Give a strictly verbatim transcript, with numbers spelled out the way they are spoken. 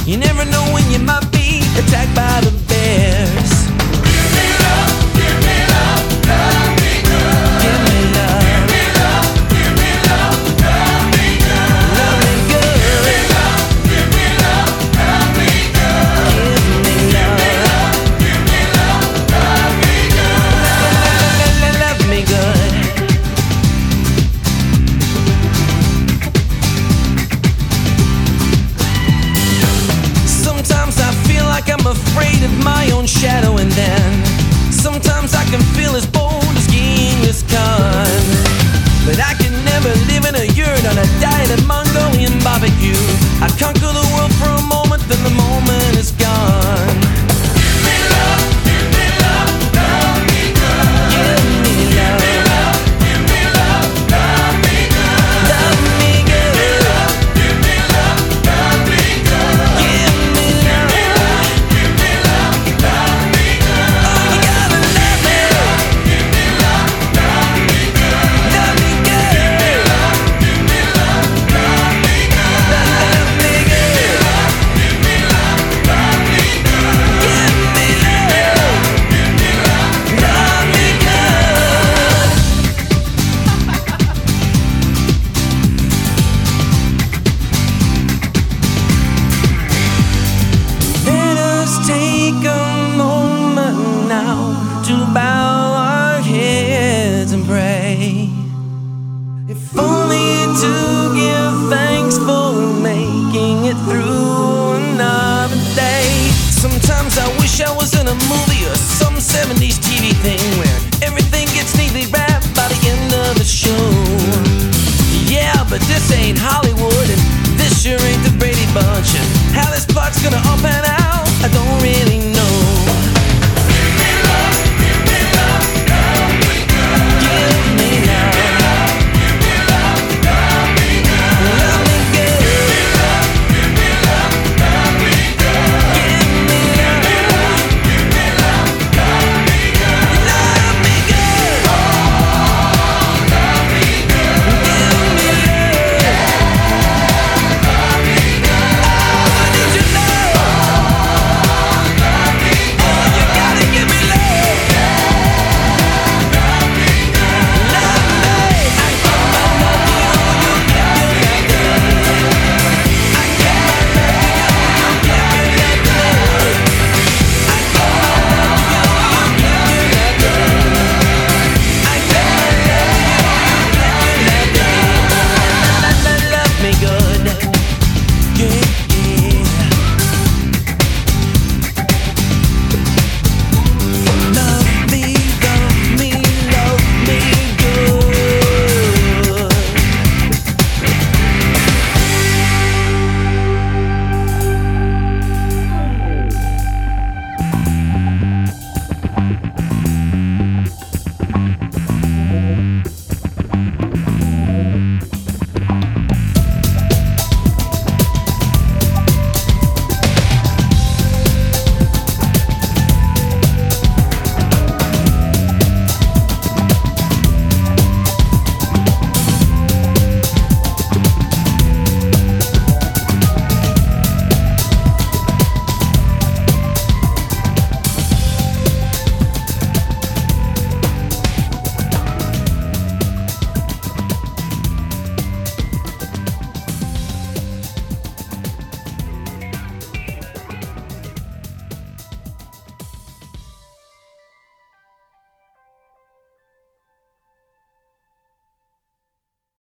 You never know when you might be attacked by the bears. Give me love, give me love, love me good. Give me love. Give me love, give me love, love me good. Love me good. Give me love, give me love, love me good. Give me love. Give me love, love me good. Love me good. Sometimes I feel like I'm afraid of my own shadow, and then sometimes I can feel as bold as Genghis Khan. But I can never live in a yurt on a diet of Mongolian barbecue. I conquer the world for a moment, then the moment is gone. Give me love, give me love, love me good. Give me love. Give me love, love me good. Love me good. Give me love, love me good. Give me love. Give me love, love me good. Oh, you gotta love me. Give me love, love me good. Love me good. Give me love, love me good. Love me good. Give me love, love me good. Give me love. Give me love, Love me good. Let us take a moment now to bow our heads and pray. If only to give thanks for making it through another day. Sometimes I wish I was in a movie or some seventies T V thing where everything gets neatly wrapped by the end of the show. Yeah, but this ain't Hollywood, and this sure ain't the Brady Bunch, and how this plot's gonna all pan out